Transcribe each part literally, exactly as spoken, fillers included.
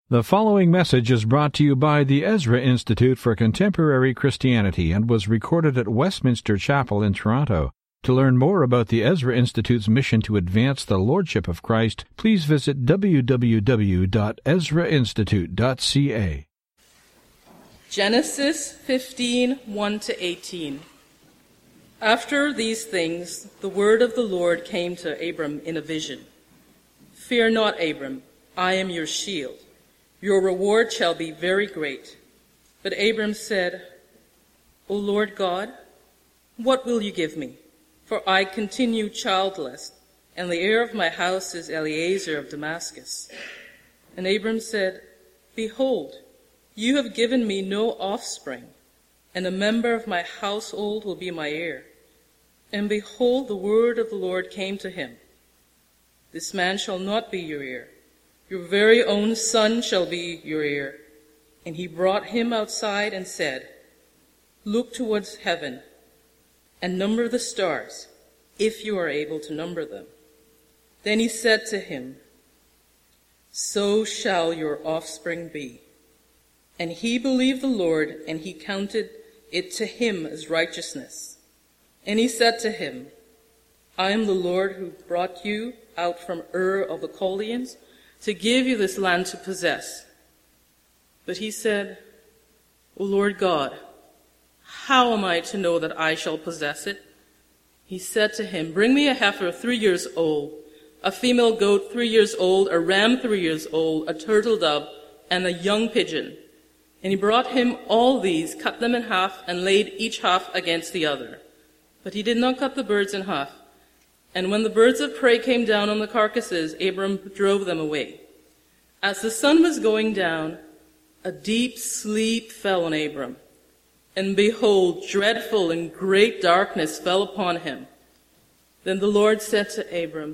The following message is brought to you by the Ezra Institute for Contemporary Christianity and was recorded at Westminster Chapel in Toronto. To learn more about the Ezra Institute's mission to advance the Lordship of Christ, please visit w w w dot ezra institute dot c a. Genesis fifteen, one to eighteen. After these things, the word of the Lord came to Abram in a vision. Fear not, Abram, I am your shield. Your reward shall be very great. But Abram said, O Lord God, what will you give me? For I continue childless, and the heir of my house is Eliezer of Damascus. And Abram said, Behold, you have given me no offspring, and a member of my household will be my heir. And behold, the word of the Lord came to him. This man shall not be your heir. Your very own son shall be your heir. And he brought him outside and said, Look towards heaven and number the stars, if you are able to number them. Then he said to him, So shall your offspring be. And he believed the Lord, and he counted it to him as righteousness. And he said to him, I am the Lord who brought you out from Ur of the Chaldeans to give you this land to possess. But he said, O Lord God, how am I to know that I shall possess it? He said to him, Bring me a heifer three years old, a female goat three years old, a ram three years old, a turtle dove, and a young pigeon. And he brought him all these, cut them in half, and laid each half against the other. But he did not cut the birds in half. And when the birds of prey came down on the carcasses, Abram drove them away. As the sun was going down, a deep sleep fell on Abram. And behold, dreadful and great darkness fell upon him. Then the Lord said to Abram,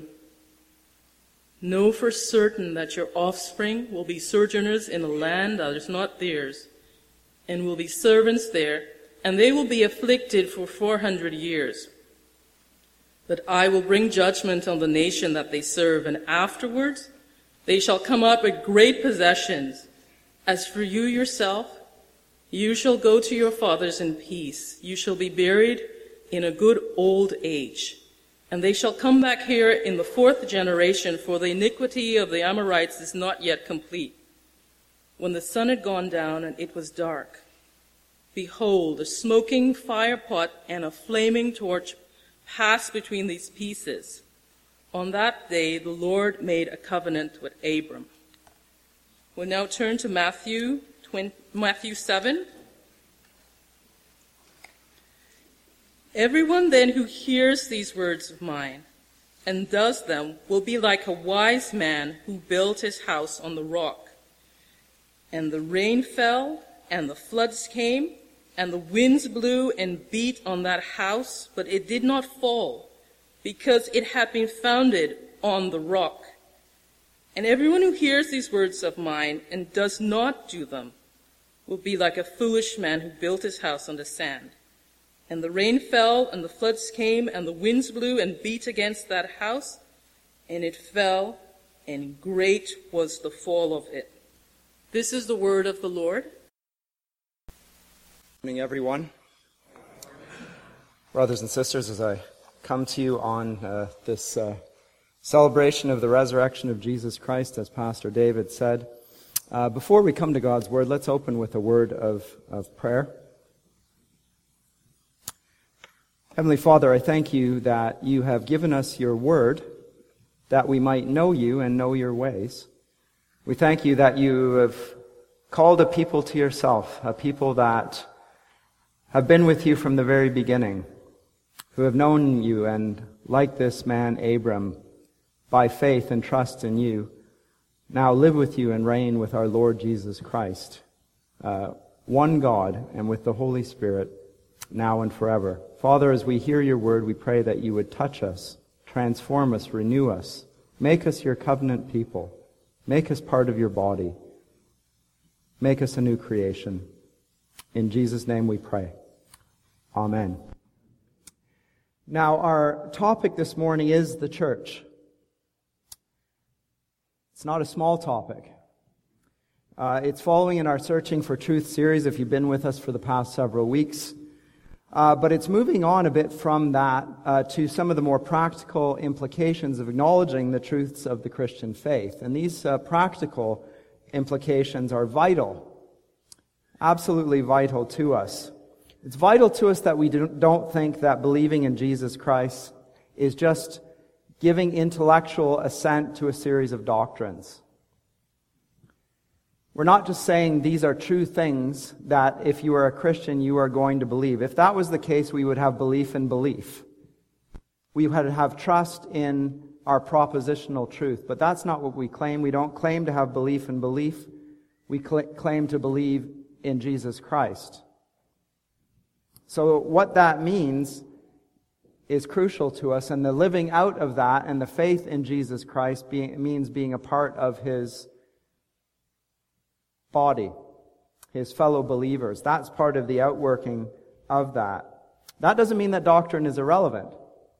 Know for certain that your offspring will be sojourners in a land that is not theirs, and will be servants there, and they will be afflicted for four hundred years. But I will bring judgment on the nation that they serve, and afterwards they shall come up with great possessions. As for you yourself, you shall go to your fathers in peace. You shall be buried in a good old age. And they shall come back here in the fourth generation, for the iniquity of the Amorites is not yet complete. When the sun had gone down and it was dark, behold, a smoking firepot and a flaming torch passed between these pieces. On that day, the Lord made a covenant with Abram. We'll now turn to Matthew, Matthew seven. Everyone then who hears these words of mine and does them will be like a wise man who built his house on the rock. And the rain fell, and the floods came, and the winds blew and beat on that house, but it did not fall, because it had been founded on the rock. And everyone who hears these words of mine and does not do them will be like a foolish man who built his house on the sand. And the rain fell, and the floods came, and the winds blew and beat against that house, and it fell, and great was the fall of it. This is the word of the Lord. Good morning, everyone. Brothers and sisters, as I come to you on uh, this uh, celebration of the resurrection of Jesus Christ, as Pastor David said, uh, before we come to God's Word, let's open with a word of, of prayer. Heavenly Father, I thank you that you have given us your Word, that we might know you and know your ways. We thank you that you have called a people to yourself, a people that have been with you from the very beginning, who have known you, and like this man Abram, by faith and trust in you, now live with you and reign with our Lord Jesus Christ, uh, one God, and with the Holy Spirit, now and forever. Father, as we hear your word, we pray that you would touch us, transform us, renew us, make us your covenant people, make us part of your body, make us a new creation. In Jesus' name we pray. Amen. Now, our topic this morning is the church. It's not a small topic. Uh, it's following in our Searching for Truth series, if you've been with us for the past several weeks. Uh, but it's moving on a bit from that uh, to some of the more practical implications of acknowledging the truths of the Christian faith. And these uh, practical implications are vital, absolutely vital to us. It's vital to us that we don't think that believing in Jesus Christ is just giving intellectual assent to a series of doctrines. We're not just saying these are true things that if you are a Christian, you are going to believe. If that was the case, we would have belief in belief. We would have trust in our propositional truth. But that's not what we claim. We don't claim to have belief in belief. We cl- claim to believe in Jesus Christ. So what that means is crucial to us, and the living out of that and the faith in Jesus Christ being, means being a part of His body, His fellow believers. That's part of the outworking of that. That doesn't mean that doctrine is irrelevant.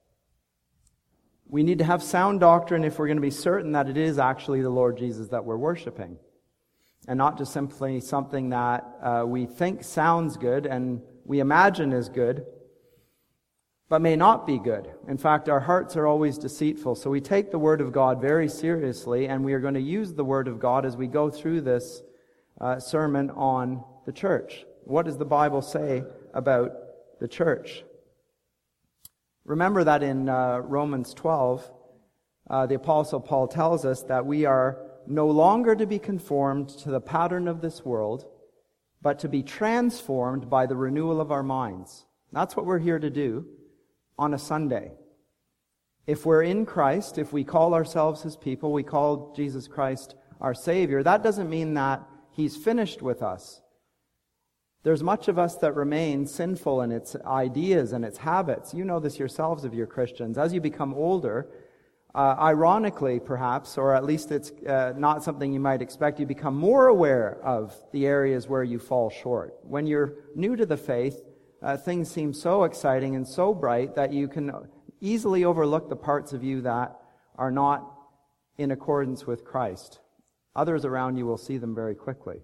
We need to have sound doctrine if we're going to be certain that it is actually the Lord Jesus that we're worshiping, and not just simply something that uh, we think sounds good and we imagine is good, but may not be good. In fact, our hearts are always deceitful. So we take the Word of God very seriously, and we are going to use the Word of God as we go through this uh, sermon on the church. What does the Bible say about the church? Remember that in uh, Romans twelve, uh, the Apostle Paul tells us that we are no longer to be conformed to the pattern of this world, but to be transformed by the renewal of our minds. That's what we're here to do on a Sunday. If we're in Christ, if we call ourselves His people, we call Jesus Christ our Savior, that doesn't mean that He's finished with us. There's much of us that remain sinful in its ideas and its habits. You know this yourselves if you're Christians. As you become older, uh, ironically perhaps, or at least it's uh, not something you might expect, you become more aware of the areas where you fall short. When you're new to the faith, uh, things seem so exciting and so bright that you can easily overlook the parts of you that are not in accordance with Christ. Others around you will see them very quickly.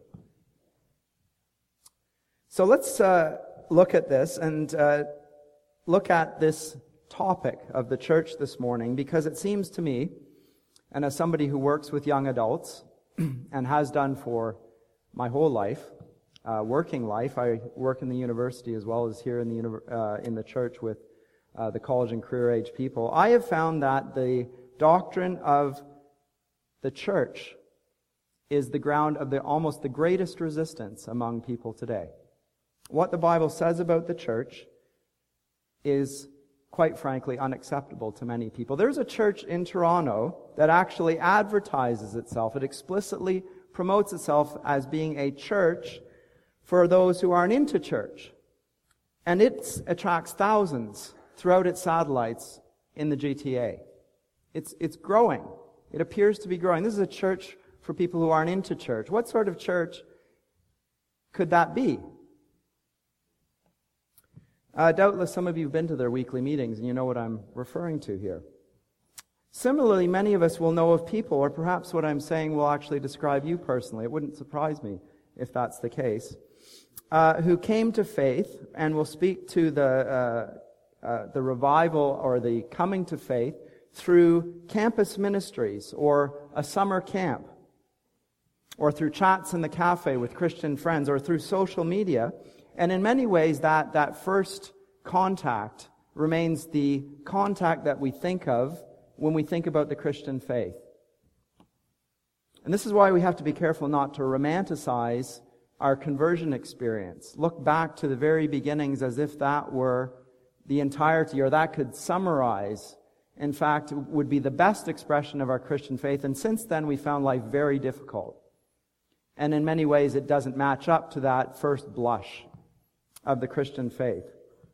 So let's uh, look at this and uh, look at this topic of the church this morning, because it seems to me, and as somebody who works with young adults and has done for my whole life, uh, working life, I work in the university as well as here in the uh, in the church with uh, the college and career age people. I have found that the doctrine of the church is the ground of the almost the greatest resistance among people today. What the Bible says about the church is, quite frankly, unacceptable to many people. There's a church in Toronto that actually advertises itself. It explicitly promotes itself as being a church for those who aren't into church. And it attracts thousands throughout its satellites in the G T A. It's, it's growing. It appears to be growing. This is a church for people who aren't into church. What sort of church could that be? Uh, doubtless some of you have been to their weekly meetings and you know what I'm referring to here. Similarly, many of us will know of people, or perhaps what I'm saying will actually describe you personally. It wouldn't surprise me if that's the case, uh, who came to faith, and will speak to the uh, uh, the revival or the coming to faith through campus ministries or a summer camp, or through chats in the cafe with Christian friends, or through social media. And in many ways, that, that first contact remains the contact that we think of when we think about the Christian faith. And this is why we have to be careful not to romanticize our conversion experience. Look back to the very beginnings as if that were the entirety, or that could summarize, in fact, would be the best expression of our Christian faith. And since then, we found life very difficult. And in many ways, it doesn't match up to that first blush of the Christian faith.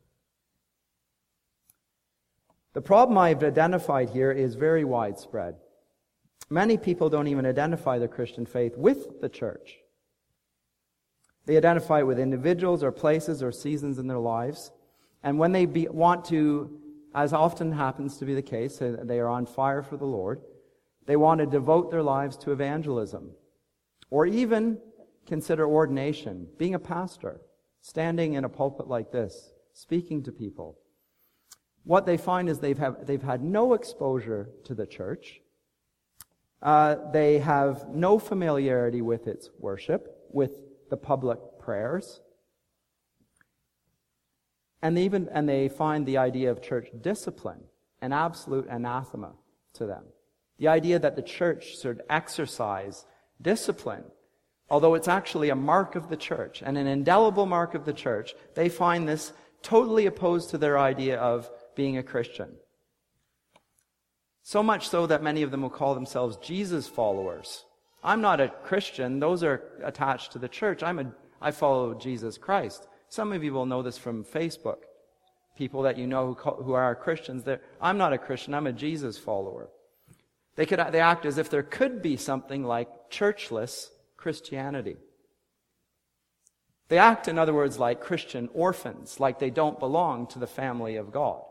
The problem I've identified here is very widespread. Many people don't even identify their Christian faith with the church. They identify it with individuals or places or seasons in their lives. And when they be, want to, as often happens to be the case, they are on fire for the Lord, they want to devote their lives to evangelism. Or even consider ordination, being a pastor, standing in a pulpit like this, speaking to people. What they find is they've, have, they've had no exposure to the church. Uh, they have no familiarity with its worship, with the public prayers. And they even and they find the idea of church discipline an absolute anathema to them. The idea that the church should exercise discipline, although it's actually a mark of the church and an indelible mark of the church, they find this totally opposed to their idea of being a Christian. So much so that many of them will call themselves Jesus followers. I'm not a Christian. Those are attached to the church. I'm a, I follow Jesus Christ. Some of you will know this from Facebook. People that you know who, call, who are Christians. I'm not a Christian. I'm a Jesus follower. They could they act as if there could be something like churchless Christianity. They act, in other words, like Christian orphans, like they don't belong to the family of God.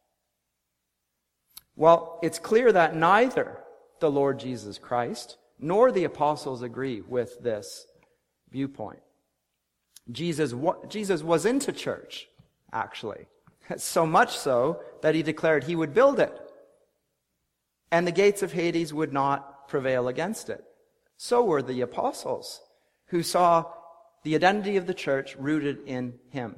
Well, it's clear that neither the Lord Jesus Christ nor the apostles agree with this viewpoint. Jesus, Jesus was into church, actually. So much so that he declared he would build it. And the gates of Hades would not prevail against it. So were the apostles, who saw the identity of the church rooted in him.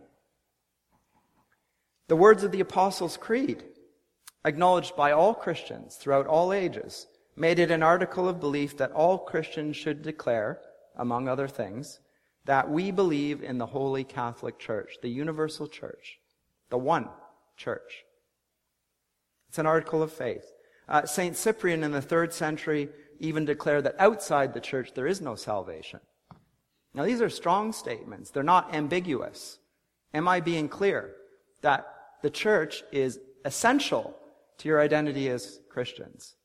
The words of the Apostles' Creed, acknowledged by all Christians throughout all ages, made it an article of belief that all Christians should declare, among other things, that we believe in the Holy Catholic Church, the universal church, the one church. It's an article of faith. Uh, Saint Cyprian in the third century even declared that outside the church there is no salvation. Now these are strong statements. They're not ambiguous. Am I being clear that the church is essential to your identity as Christians?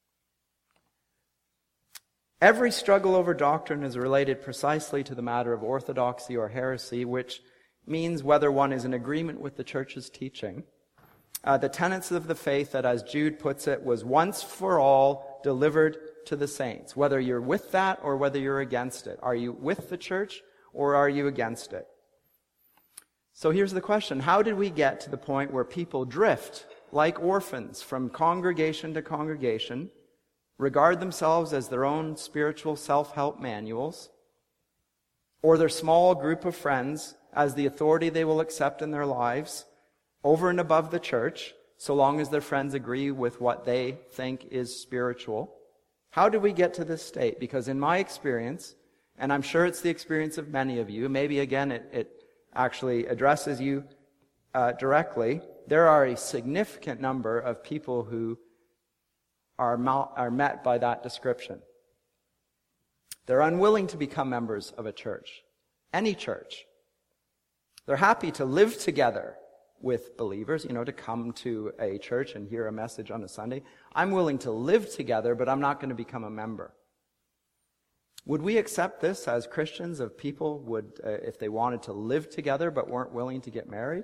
Every struggle over doctrine is related precisely to the matter of orthodoxy or heresy, which means whether one is in agreement with the church's teaching. Uh, the tenets of the faith that, as Jude puts it, was once for all delivered to the saints. Whether you're with that or whether you're against it. Are you with the church or are you against it? So here's the question. How did we get to the point where people drift like orphans from congregation to congregation, regard themselves as their own spiritual self-help manuals, or their small group of friends as the authority they will accept in their lives, over and above the church, so long as their friends agree with what they think is spiritual? How did we get to this state? Because in my experience, and I'm sure it's the experience of many of you, maybe again it, it actually addresses you uh, directly, there are a significant number of people who are, mal- are met by that description. They're unwilling to become members of a church, any church. They're happy to live together with believers, you know, to come to a church and hear a message on a Sunday. I'm willing to live together, but I'm not going to become a member. Would we accept this as Christians, if people would, uh, if they wanted to live together but weren't willing to get married?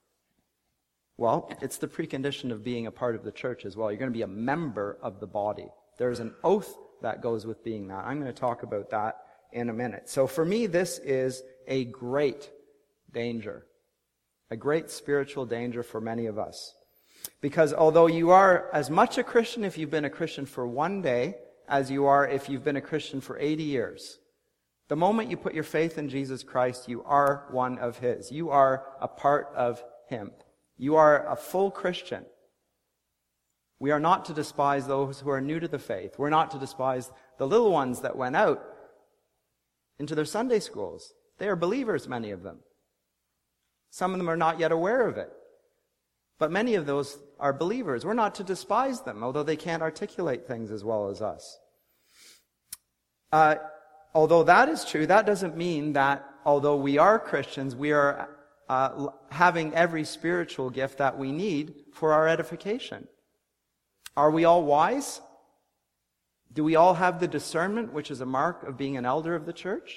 Well, it's the precondition of being a part of the church as well. You're going to be a member of the body. There's an oath that goes with being that. I'm going to talk about that in a minute. So for me, this is a great danger. A great spiritual danger for many of us. Because although you are as much a Christian if you've been a Christian for one day as you are if you've been a Christian for eighty years, the moment you put your faith in Jesus Christ, you are one of His. You are a part of Him. You are a full Christian. We are not to despise those who are new to the faith. We're not to despise the little ones that went out into their Sunday schools. They are believers, many of them. Some of them are not yet aware of it. But many of those are believers. We're not to despise them, although they can't articulate things as well as us. Uh, although that is true, that doesn't mean that although we are Christians, we are uh, having every spiritual gift that we need for our edification. Are we all wise? Do we all have the discernment, which is a mark of being an elder of the church?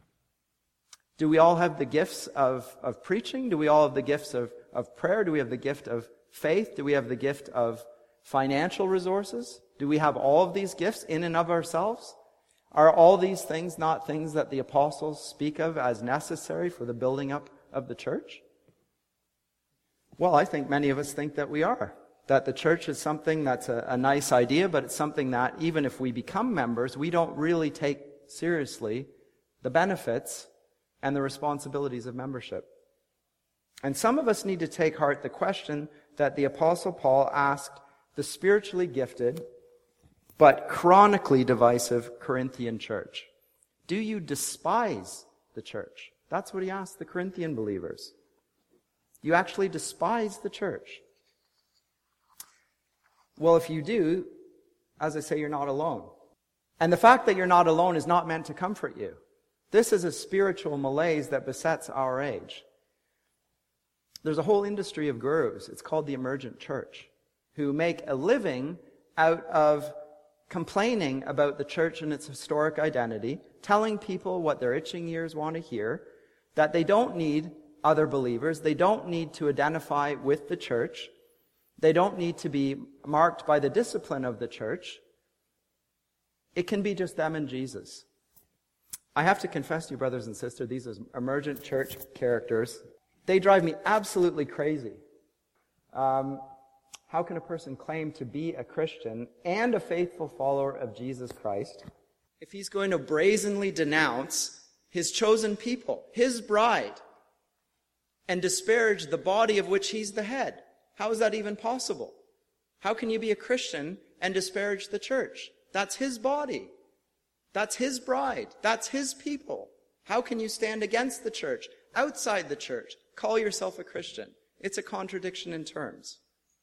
Do we all have the gifts of, of preaching? Do we all have the gifts of, of prayer? Do we have the gift of faith? Do we have the gift of financial resources? Do we have all of these gifts in and of ourselves? Are all these things not things that the apostles speak of as necessary for the building up of the church? Well, I think many of us think that we are. That the church is something that's a, a nice idea, but it's something that even if we become members, we don't really take seriously the benefits and the responsibilities of membership. And some of us need to take heart the question that the Apostle Paul asked the spiritually gifted but chronically divisive Corinthian church. Do you despise the church? That's what he asked the Corinthian believers. You actually despise the church. Well, if you do, as I say, you're not alone. And the fact that you're not alone is not meant to comfort you. This is a spiritual malaise that besets our age. There's a whole industry of gurus, it's called the emergent church, who make a living out of complaining about the church and its historic identity, telling people what their itching ears want to hear, that they don't need other believers, they don't need to identify with the church, they don't need to be marked by the discipline of the church. It can be just them and Jesus. I have to confess to you, brothers and sisters, these emergent church characters, they drive me absolutely crazy. Um, how can a person claim to be a Christian and a faithful follower of Jesus Christ if he's going to brazenly denounce his chosen people, his bride, and disparage the body of which he's the head? How is that even possible? How can you be a Christian and disparage the church? That's his body. That's his bride. That's his people. How can you stand against the church, outside the church, call yourself a Christian? It's a contradiction in terms.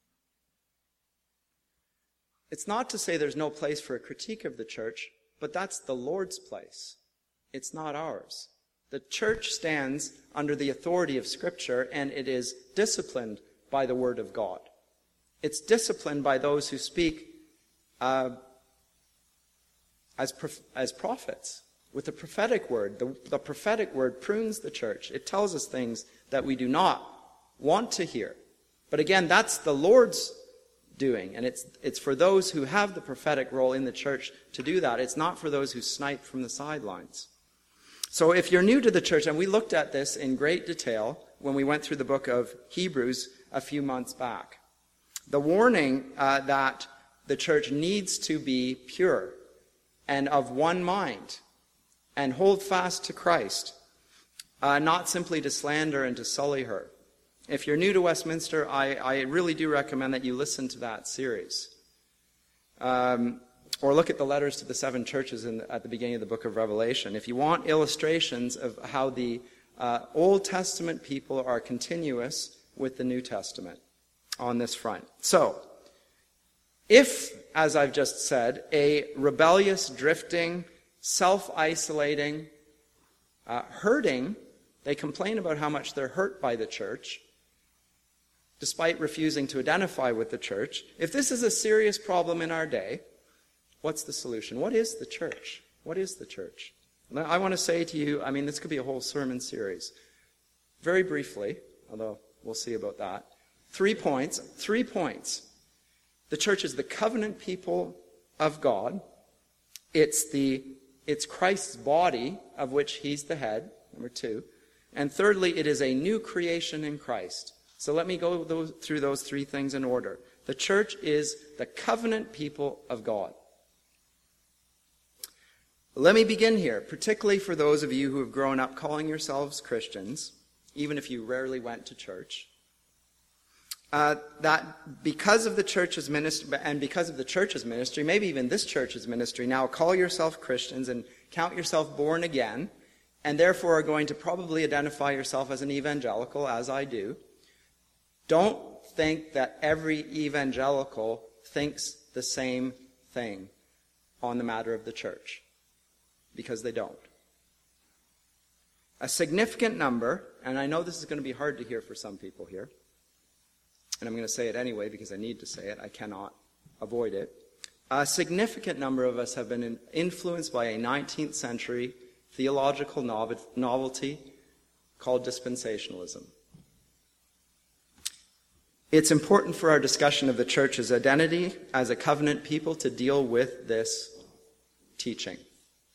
It's not to say there's no place for a critique of the church, but that's the Lord's place. It's not ours. The church stands under the authority of Scripture, and it is disciplined by the Word of God. It's disciplined by those who speak uh, as prof- as prophets, with the prophetic word. The, the prophetic word prunes the church. It tells us things that we do not want to hear. But again, that's the Lord's doing, and it's it's for those who have the prophetic role in the church to do that. It's not for those who snipe from the sidelines. So if you're new to the church, and we looked at this in great detail when we went through the book of Hebrews a few months back, the warning uh, that the church needs to be pure and of one mind and hold fast to Christ, uh, not simply to slander and to sully her. If you're new to Westminster, I, I really do recommend that you listen to that series. Um, or look at the letters to the seven churches in the, at the beginning of the book of Revelation. If you want illustrations of how the uh, Old Testament people are continuous with the New Testament on this front. So, if, as I've just said, a rebellious, drifting, self-isolating, uh, hurting, they complain about how much they're hurt by the church, despite refusing to identify with the church. If this is a serious problem in our day, what's the solution? What is the church? What is the church? Now, I want to say to you, I mean, this could be a whole sermon series. Very briefly, although we'll see about that. Three points. Three points. The church is the covenant people of God. It's the it's Christ's body, of which he's the head, number two. And thirdly, it is a new creation in Christ. So let me go those, through those three things in order. The church is the covenant people of God. Let me begin here, particularly for those of you who have grown up calling yourselves Christians, even if you rarely went to church. Uh, that because of the church's ministry, and because of the church's ministry, maybe even this church's ministry, now call yourself Christians and count yourself born again, and therefore are going to probably identify yourself as an evangelical, as I do. Don't think that every evangelical thinks the same thing on the matter of the church, because they don't. A significant number, and I know this is going to be hard to hear for some people here, and I'm going to say it anyway because I need to say it. I cannot avoid it. A significant number of us have been influenced by a nineteenth century theological novelty called dispensationalism. It's important for our discussion of the church's identity as a covenant people to deal with this teaching.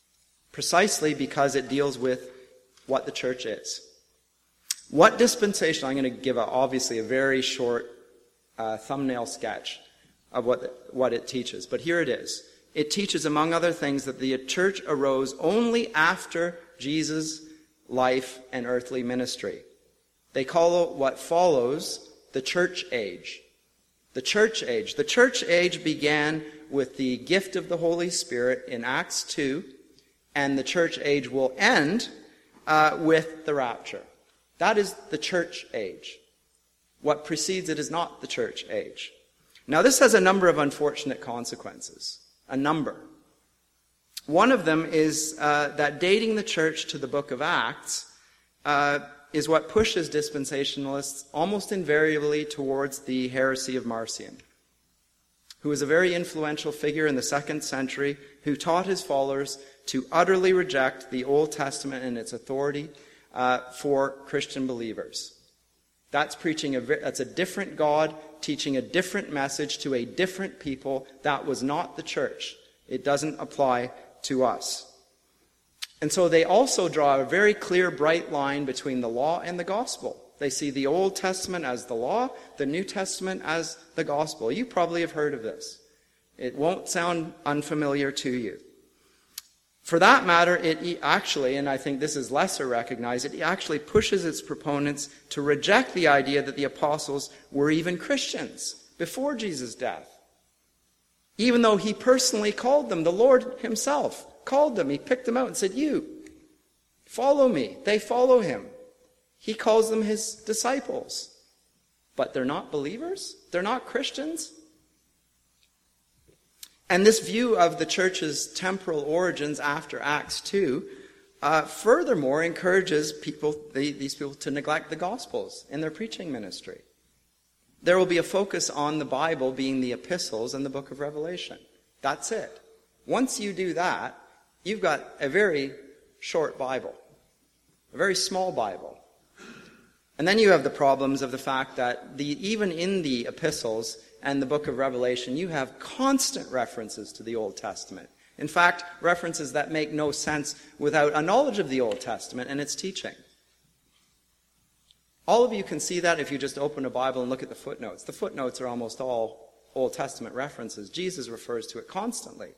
precisely because it deals with what the church is. What dispensation? I'm going to give, a, obviously, a very short uh, thumbnail sketch of what, what it teaches. But here it is. It teaches, among other things, that the church arose only after Jesus' life and earthly ministry. They call what follows the church age. The church age. The church age began with the gift of the Holy Spirit in Acts two, and the church age will end uh, with the rapture. That is the church age. What precedes it is not the church age. Now, this has a number of unfortunate consequences. A number. One of them is uh, that dating the church to the book of Acts uh, is what pushes dispensationalists almost invariably towards the heresy of Marcion, who was a very influential figure in the second century, who taught his followers to utterly reject the Old Testament and its authority uh, for Christian believers. That's preaching a, that's a different God, teaching a different message to a different people. That was not the church. It doesn't apply to us. And so they also draw a very clear, bright line between the law and the gospel. They see the Old Testament as the law, the New Testament as the gospel. You probably have heard of this. It won't sound unfamiliar to you. For that matter, it actually, and I think this is lesser recognized, it actually pushes its proponents to reject the idea that the apostles were even Christians before Jesus' death. Even though he personally called them, the Lord himself called them. He picked them out and said, "You, follow me." They follow him. He calls them his disciples. But they're not believers? They're not Christians? And this view of the church's temporal origins after Acts two uh, furthermore encourages people, the, these people to neglect the Gospels in their preaching ministry. There will be a focus on the Bible being the epistles and the book of Revelation. That's it. Once you do that, you've got a very short Bible, a very small Bible. And then you have the problems of the fact that the, even in the epistles and the book of Revelation, you have constant references to the Old Testament. In fact, references that make no sense without a knowledge of the Old Testament and its teaching. All of you can see that if you just open a Bible and look at the footnotes. The footnotes are almost all Old Testament references. Jesus refers to it constantly.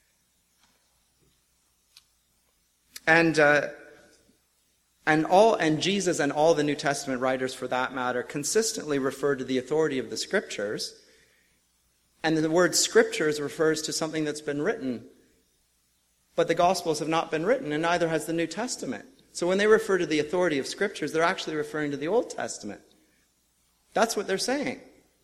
And uh, and all and Jesus and all the New Testament writers, for that matter, consistently refer to the authority of the Scriptures. And the word Scriptures refers to something that's been written. But the Gospels have not been written, and neither has the New Testament. So when they refer to the authority of Scriptures, they're actually referring to the Old Testament. That's what they're saying.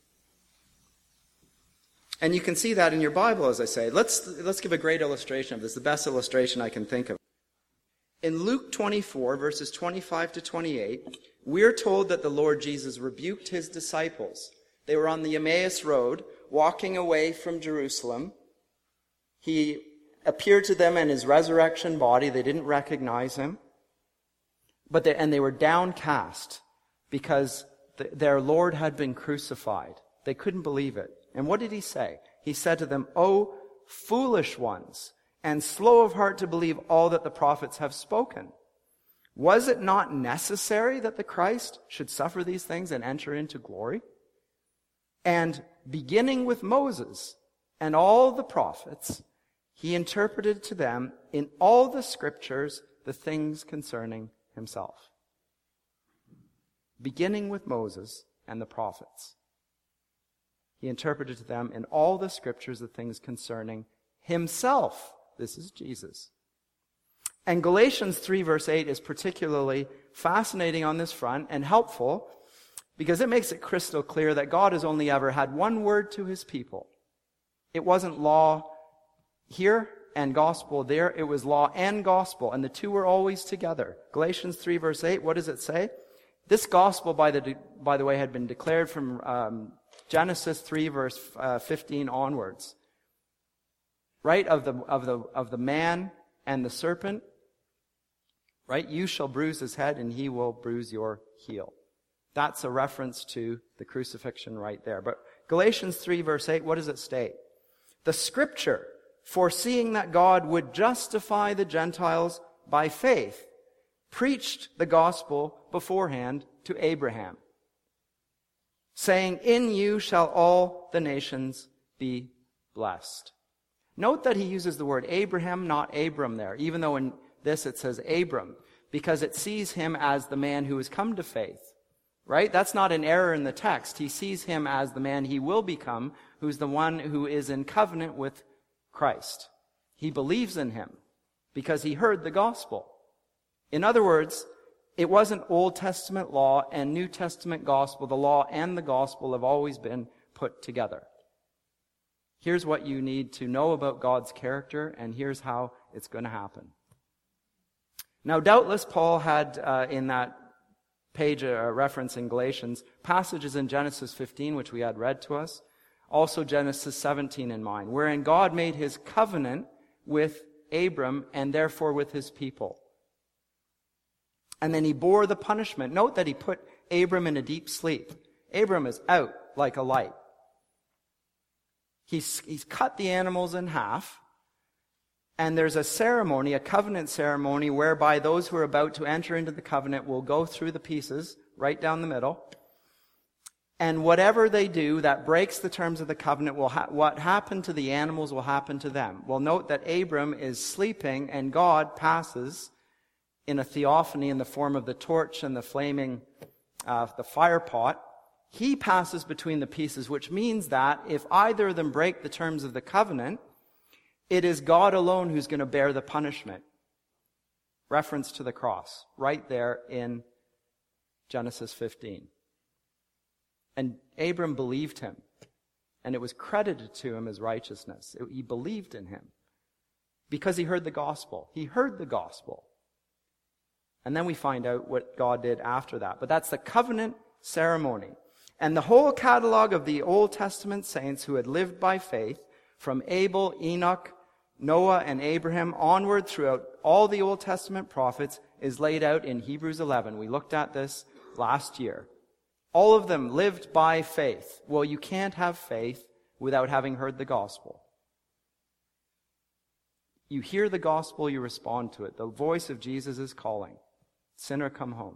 And you can see that in your Bible, as I say. Let's, let's give a great illustration of this, the best illustration I can think of. In Luke twenty-four, verses twenty-five to twenty-eight, we're told that the Lord Jesus rebuked his disciples. They were on the Emmaus Road, walking away from Jerusalem. He appeared to them in his resurrection body. They didn't recognize him. But they, and they were downcast because the, their Lord had been crucified. They couldn't believe it. And what did he say? He said to them, "O foolish ones, and slow of heart to believe all that the prophets have spoken. Was it not necessary that the Christ should suffer these things and enter into glory? And beginning with Moses and all the prophets, he interpreted to them in all the Scriptures the things concerning himself." Beginning with Moses and the prophets, he interpreted to them in all the Scriptures the things concerning himself. This is Jesus. And Galatians three verse eight is particularly fascinating on this front and helpful because it makes it crystal clear that God has only ever had one word to his people. It wasn't law here and gospel there. It was law and gospel, and the two were always together. Galatians three verse eight, what does it say? This gospel, by the by the way, had been declared from um, Genesis three verse uh, fifteen onwards. Right, of the of the of the man and the serpent, right? You shall bruise his head and he will bruise your heel. That's a reference to the crucifixion right there. But Galatians three verse eight, what does it state? The Scripture foreseeing that God would justify the Gentiles by faith, preached the gospel beforehand to Abraham, saying, in you shall all the nations be blessed. Note that he uses the word Abraham, not Abram there, even though in this it says Abram, because it sees him as the man who has come to faith. Right? That's not an error in the text. He sees him as the man he will become, who's the one who is in covenant with Christ. He believes in him because he heard the gospel. In other words, it wasn't Old Testament law and New Testament gospel. The law and the gospel have always been put together. Here's what you need to know about God's character, and here's how it's going to happen. Now, doubtless, Paul had uh, in that page a reference in Galatians, passages in Genesis fifteen, which we had read to us, also Genesis seventeen in mind, wherein God made his covenant with Abram and therefore with his people. And then he bore the punishment. Note that he put Abram in a deep sleep. Abram is out like a light. He's, he's cut the animals in half. And there's a ceremony, a covenant ceremony, whereby those who are about to enter into the covenant will go through the pieces, right down the middle. And whatever they do that breaks the terms of the covenant, will ha- what happened to the animals will happen to them. Well, note that Abram is sleeping, and God passes in a theophany in the form of the torch and the flaming, uh, the fire pot. He passes between the pieces, which means that if either of them break the terms of the covenant, it is God alone who's going to bear the punishment. Reference to the cross, right there in Genesis fifteen. And Abram believed him, and it was credited to him as righteousness. It, he believed in him because he heard the gospel. He heard the gospel. And then we find out what God did after that. But that's the covenant ceremony. And the whole catalog of the Old Testament saints who had lived by faith, from Abel, Enoch, Noah, and Abraham onward throughout all the Old Testament prophets, is laid out in Hebrews eleven. We looked at this last year. All of them lived by faith. Well, you can't have faith without having heard the gospel. You hear the gospel, you respond to it. The voice of Jesus is calling. Sinner, come home.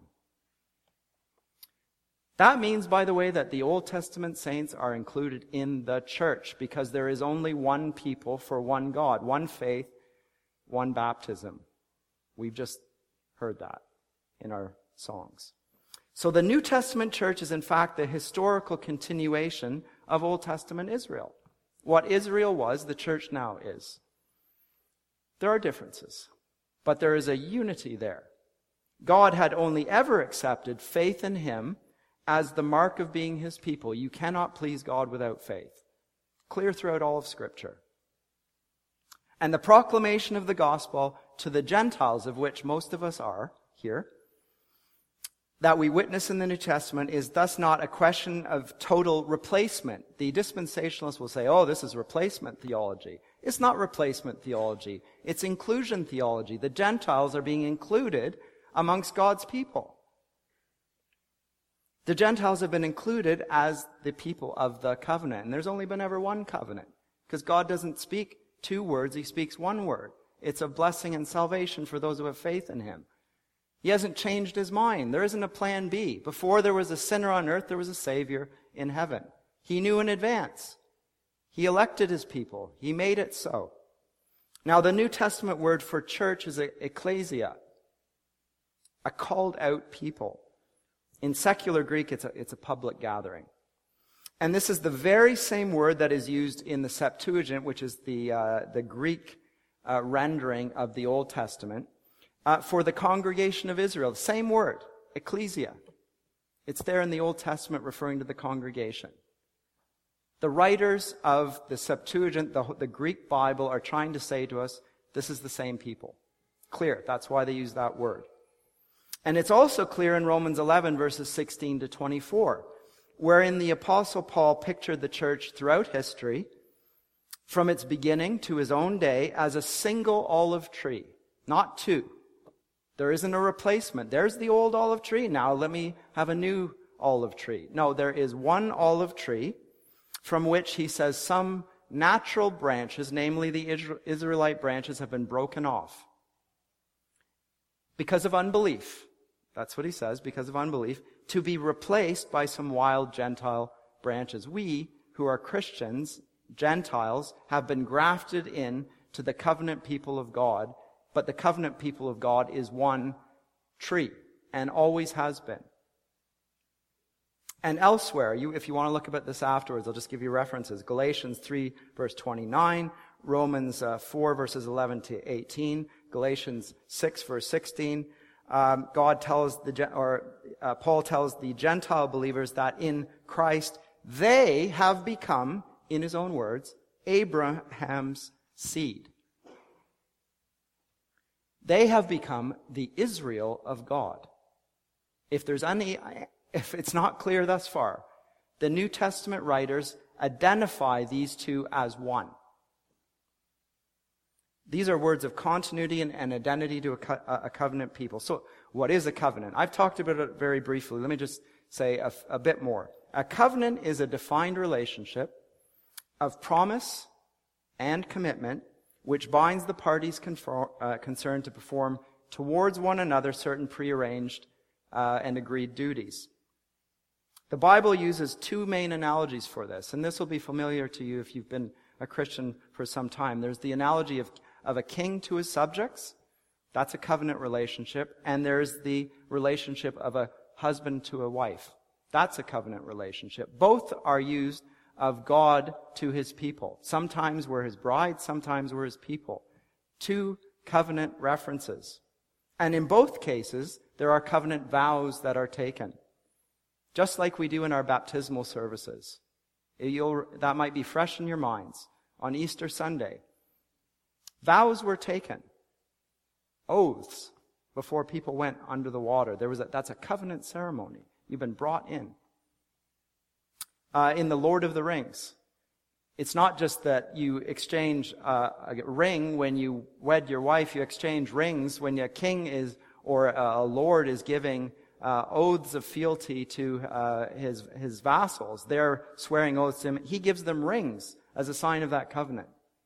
That means, by the way, that the Old Testament saints are included in the church, because there is only one people for one God, one faith, one baptism. We've just heard that in our songs. So the New Testament church is in fact the historical continuation of Old Testament Israel. What Israel was, the church now is. There are differences, but there is a unity there. God had only ever accepted faith in him as the mark of being his people. You cannot please God without faith. Clear throughout all of Scripture. And the proclamation of the gospel to the Gentiles, of which most of us are here, that we witness in the New Testament, is thus not a question of total replacement. The dispensationalists will say, oh, this is replacement theology. It's not replacement theology. It's inclusion theology. The Gentiles are being included amongst God's people. The Gentiles have been included as the people of the covenant. And there's only been ever one covenant, because God doesn't speak two words, he speaks one word. It's a blessing and salvation for those who have faith in him. He hasn't changed his mind. There isn't a plan B. Before there was a sinner on earth, there was a Savior in heaven. He knew in advance. He elected his people. He made it so. Now, the New Testament word for church is ecclesia, a called out people. In secular Greek, it's a, it's a public gathering. And this is the very same word that is used in the Septuagint, which is the, uh, the Greek uh, rendering of the Old Testament, uh, for the congregation of Israel. Same word, ecclesia. It's there in the Old Testament referring to the congregation. The writers of the Septuagint, the, the Greek Bible, are trying to say to us, this is the same people. Clear. That's why they use that word. And it's also clear in Romans eleven, verses sixteen to twenty-four, wherein the Apostle Paul pictured the church throughout history, from its beginning to his own day, as a single olive tree, not two. There isn't a replacement. There's the old olive tree. Now let me have a new olive tree. No, there is one olive tree, from which he says some natural branches, namely the Israelite branches, have been broken off because of unbelief. That's what he says, because of unbelief, to be replaced by some wild Gentile branches. We, who are Christians, Gentiles, have been grafted in to the covenant people of God, but the covenant people of God is one tree, and always has been. And elsewhere, you, if you want to look about this afterwards, I'll just give you references. Galatians three, verse twenty-nine, Romans uh, four, verses eleven to eighteen, Galatians six, verse sixteen. Um, God tells the, or uh, Paul tells the Gentile believers that in Christ they have become, in his own words, Abraham's seed. They have become the Israel of God. If there's any, if it's not clear thus far, the New Testament writers identify these two as one. These are words of continuity and, and identity to a, co- a covenant people. So, what is a covenant? I've talked about it very briefly. Let me just say a, a bit more. A covenant is a defined relationship of promise and commitment which binds the parties confor- uh, concerned to perform towards one another certain prearranged uh, and agreed duties. The Bible uses two main analogies for this, and this will be familiar to you if you've been a Christian for some time. There's the analogy of, of a king to his subjects. That's a covenant relationship. And there's the relationship of a husband to a wife. That's a covenant relationship. Both are used of God to his people. Sometimes we're his bride, sometimes we're his people. Two covenant references. And in both cases, there are covenant vows that are taken. Just like we do in our baptismal services. You'll, that might be fresh in your minds. On Easter Sunday, vows were taken. Oaths before people went under the water. There was a, that's a covenant ceremony. You've been brought in. Uh, in the Lord of the Rings, it's not just that you exchange uh, a ring when you wed your wife. You exchange rings when a king is or a lord is giving uh, oaths of fealty to uh, his his vassals. They're swearing oaths to him. He gives them rings as a sign of that covenant.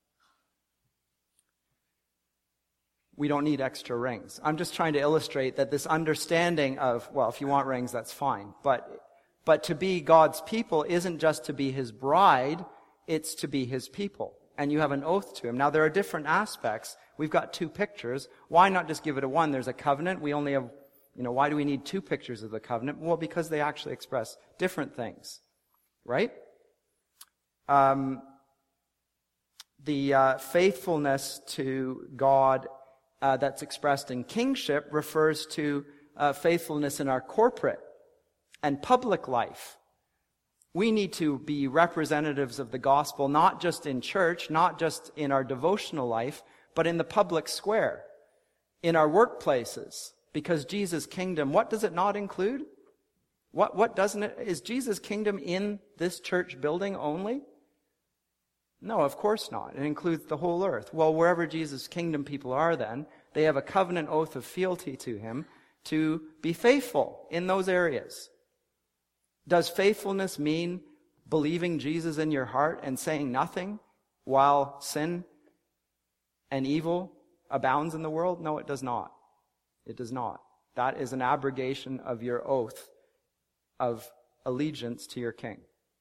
We don't need extra rings. I'm just trying to illustrate that this understanding of, well, if you want rings, that's fine. But, but to be God's people isn't just to be his bride, it's to be his people. And you have an oath to him. Now, there are different aspects. We've got two pictures. Why not just give it a one? There's a covenant. We only have, you know, why do we need two pictures of the covenant? Well, because they actually express different things. Right? Um, the uh, faithfulness to God Uh, that's expressed in kingship refers to uh, faithfulness in our corporate and public life. We need to be representatives of the gospel, not just in church, not just in our devotional life, but in the public square, in our workplaces. Because Jesus' kingdom, what does it not include? What, what doesn't it? Is Jesus' kingdom in this church building only? No, of course not. It includes the whole earth. Well, wherever Jesus' kingdom people are then, they have a covenant oath of fealty to him to be faithful in those areas. Does faithfulness mean believing Jesus in your heart and saying nothing while sin and evil abounds in the world? No, it does not. It does not. That is an abrogation of your oath of allegiance to your king.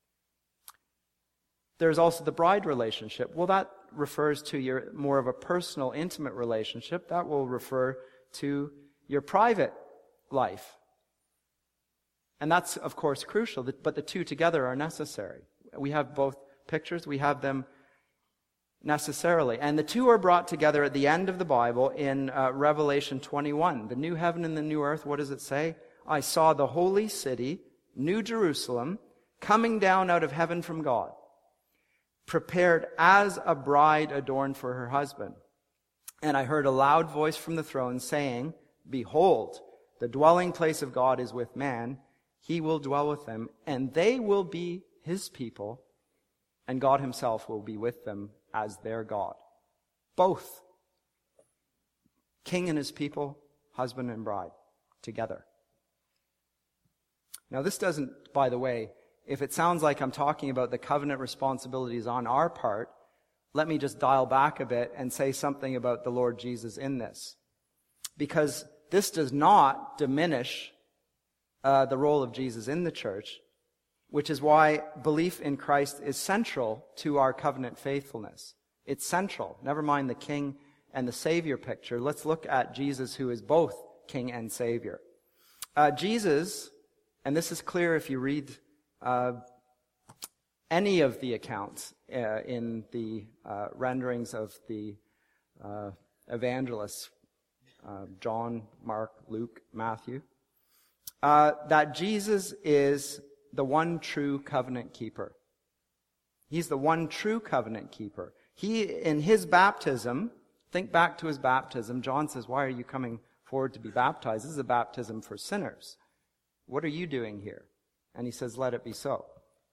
There's also the bride relationship. Well, that refers to your more of a personal, intimate relationship. That will refer to your private life. And that's, of course, crucial, but the two together are necessary. We have both pictures. We have them necessarily. And the two are brought together at the end of the Bible in uh, Revelation twenty-one. The new heaven and the new earth, what does it say? I saw the holy city, New Jerusalem, coming down out of heaven from God, prepared as a bride adorned for her husband. And I heard a loud voice from the throne saying, Behold, the dwelling place of God is with man. He will dwell with them, and they will be his people, and God himself will be with them as their God. Both. King and his people, husband and bride, together. Now this doesn't, by the way, if it sounds like I'm talking about the covenant responsibilities on our part, let me just dial back a bit and say something about the Lord Jesus in this. Because this does not diminish uh, the role of Jesus in the church, which is why belief in Christ is central to our covenant faithfulness. It's central. Never mind the King and the Savior picture. Let's look at Jesus, who is both King and Savior. Uh, Jesus, and this is clear if you read uh, any of the accounts uh, in the uh, renderings of the uh, evangelists, uh, John, Mark, Luke, Matthew, uh, that Jesus is the one true covenant keeper. He's the one true covenant keeper. He, in his baptism, think back to his baptism, John says, why are you coming forward to be baptized? This is a baptism for sinners. What are you doing here? And he says, let it be so,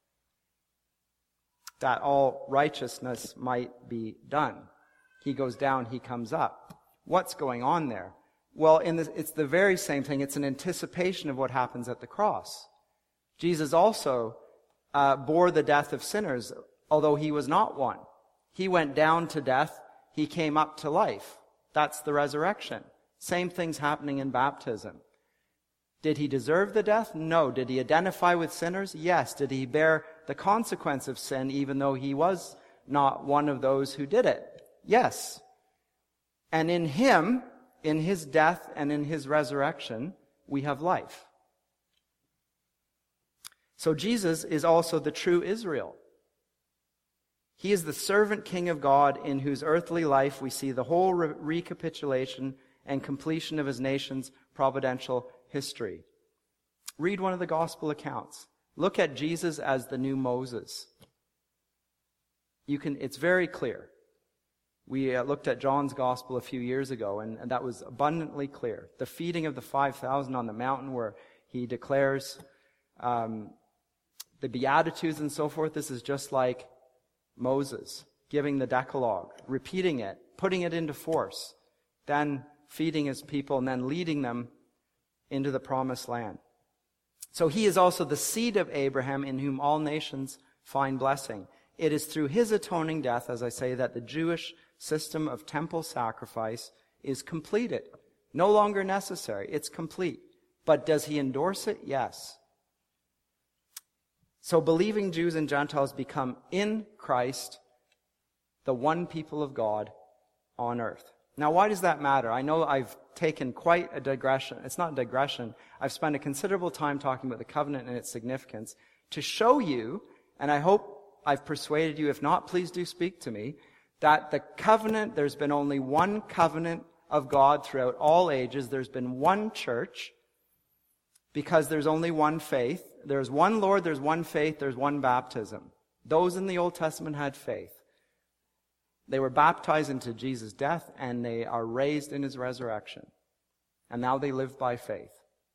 that all righteousness might be done. He goes down, he comes up. What's going on there? Well, in the, it's the very same thing. It's an anticipation of what happens at the cross. Jesus also uh, bore the death of sinners, although he was not one. He went down to death. He came up to life. That's the resurrection. Same thing's happening in baptism. Did he deserve the death? No. Did he identify with sinners? Yes. Did he bear the consequence of sin even though he was not one of those who did it? Yes. And in him, in his death and in his resurrection, we have life. So Jesus is also the true Israel. He is the servant king of God in whose earthly life we see the whole re- recapitulation and completion of his nation's providential history. Read one of the gospel accounts. Look at Jesus as the new Moses. You can, it's very clear. We uh, looked at John's gospel a few years ago, and, and that was abundantly clear. The feeding of the five thousand on the mountain where he declares um, the Beatitudes and so forth. This is just like Moses giving the Decalogue, repeating it, putting it into force, then feeding his people, and then leading them into the promised land. So he is also the seed of Abraham, in whom all nations find blessing. It is through his atoning death, as I say, that the Jewish system of temple sacrifice is completed. No longer necessary. It's complete. But does he endorse it? Yes. So believing Jews and Gentiles become in Christ the one people of God on earth. Now, why does that matter? I know I've taken quite a digression. It's not a digression. I've spent a considerable time talking about the covenant and its significance to show you, and I hope I've persuaded you, if not, please do speak to me, that the covenant, there's been only one covenant of God throughout all ages. There's been one church because there's only one faith. There's one Lord, there's one faith, there's one baptism. Those in the Old Testament had faith. They were baptized into Jesus' death, and they are raised in his resurrection. And now they live by faith.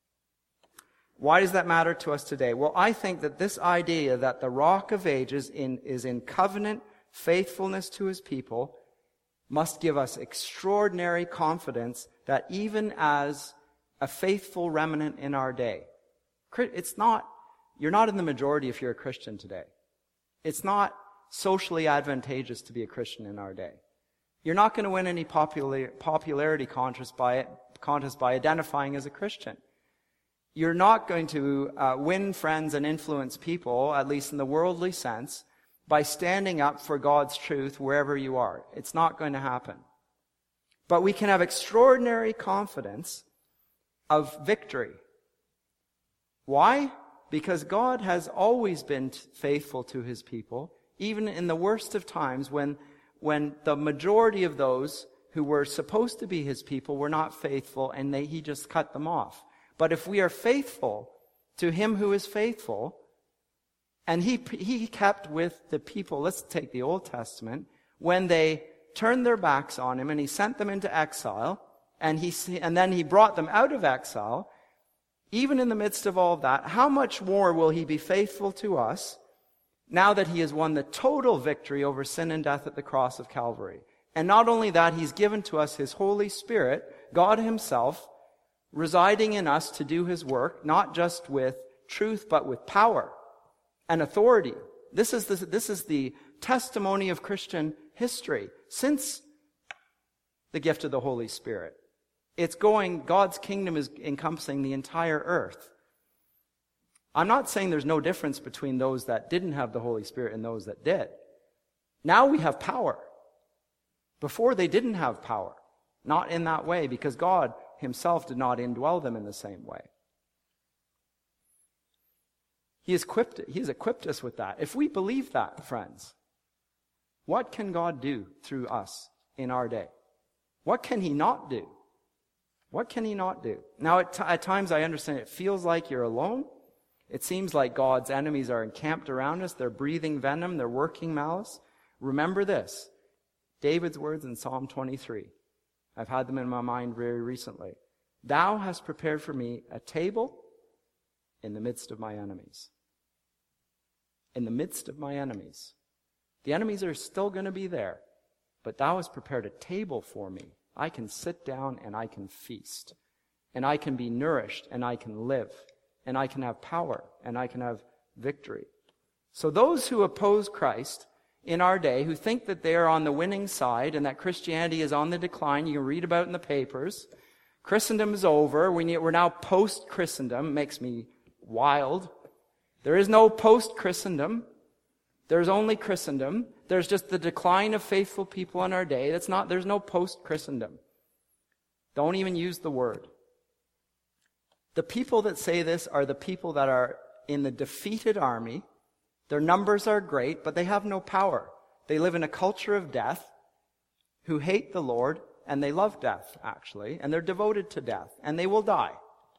Why does that matter to us today? Well, I think that this idea that the Rock of Ages in, is in covenant faithfulness to his people must give us extraordinary confidence that even as a faithful remnant in our day, it's not, you're not in the majority if you're a Christian today. It's not socially advantageous to be a Christian in our day. You're not going to win any popular, popularity contest by, contest by identifying as a Christian. You're not going to uh, win friends and influence people, at least in the worldly sense, by standing up for God's truth wherever you are. It's not going to happen. But we can have extraordinary confidence of victory. Why? Because God has always been faithful to his people, even in the worst of times when, when the majority of those who were supposed to be his people were not faithful, and they, he just cut them off. But if we are faithful to him who is faithful, and he, he kept with the people, let's take the Old Testament, when they turned their backs on him and he sent them into exile, and he, and then he brought them out of exile, even in the midst of all of that, how much more will he be faithful to us now that he has won the total victory over sin and death at the cross of Calvary? And not only that, he's given to us his Holy Spirit, God himself, residing in us to do his work, not just with truth, but with power. and authority. This is the, this is the testimony of Christian history since the gift of the Holy Spirit. It's going, God's kingdom is encompassing the entire earth. I'm not saying there's no difference between those that didn't have the Holy Spirit and those that did. Now we have power. Before they didn't have power. Not in that way, because God himself did not indwell them in the same way. He has equipped, he has equipped us with that. If we believe that, friends, what can God do through us in our day? What can he not do? What can he not do? Now, at, t- at times I understand it feels like you're alone. It seems like God's enemies are encamped around us. They're breathing venom. They're working malice. Remember this. David's words in Psalm twenty-three. I've had them in my mind very recently. Thou hast prepared for me a table in the midst of my enemies. In the midst of my enemies. The enemies are still going to be there. But thou hast prepared a table for me. I can sit down and I can feast. And I can be nourished and I can live. And I can have power and I can have victory. So those who oppose Christ in our day, who think that they are on the winning side and that Christianity is on the decline, you can read about it in the papers. Christendom is over. We need, we're now post-Christendom. Makes me wild. There is no post-Christendom. There's only Christendom. There's just the decline of faithful people in our day. That's not, there's no post-Christendom. Don't even use the word. The people that say this are the people that are in the defeated army. Their numbers are great, but they have no power. They live in a culture of death, who hate the Lord, and they love death, actually, and they're devoted to death, and they will die.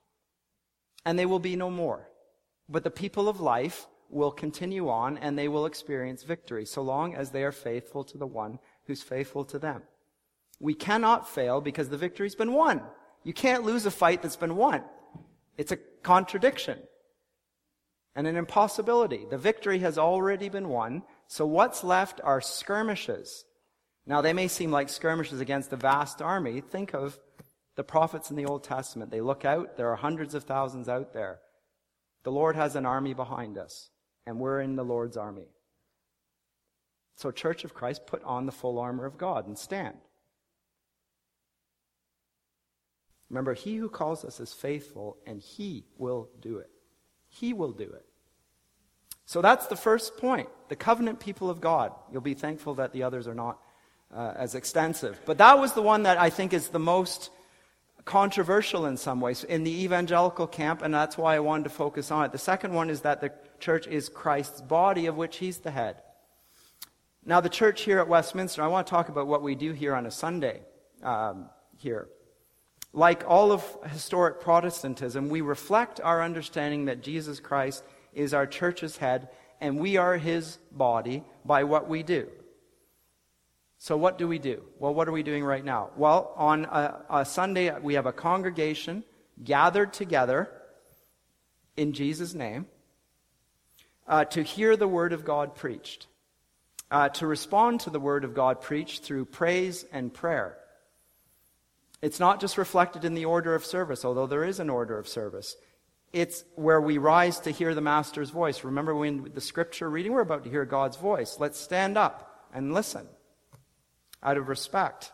And they will be no more. But the people of life will continue on, and they will experience victory, so long as they are faithful to the one who's faithful to them. We cannot fail because the victory's been won. You can't lose a fight that's been won. It's a contradiction and an impossibility. The victory has already been won, so what's left are skirmishes. Now, they may seem like skirmishes against a vast army. Think of the prophets in the Old Testament. They look out, there are hundreds of thousands out there. The Lord has an army behind us, and we're in the Lord's army. So, Church of Christ, put on the full armor of God and stand. Remember, he who calls us is faithful, and he will do it. He will do it. So that's the first point, the covenant people of God. You'll be thankful that the others are not uh, as extensive. But that was the one that I think is the most controversial in some ways in the evangelical camp, and that's why I wanted to focus on it. The second one is that the church is Christ's body, of which he's the head. Now, the church here at Westminster, I want to talk about what we do here on a Sunday um, here. Like all of historic Protestantism, we reflect our understanding that Jesus Christ is our church's head, and we are his body by what we do. So what do we do? Well, what are we doing right now? Well, on a, a Sunday, we have a congregation gathered together in Jesus' name uh, to hear the Word of God preached, uh, to respond to the Word of God preached through praise and prayer. It's not just reflected in the order of service, although there is an order of service. It's where we rise to hear the Master's voice. Remember when the scripture reading, we're about to hear God's voice. Let's stand up and listen out of respect.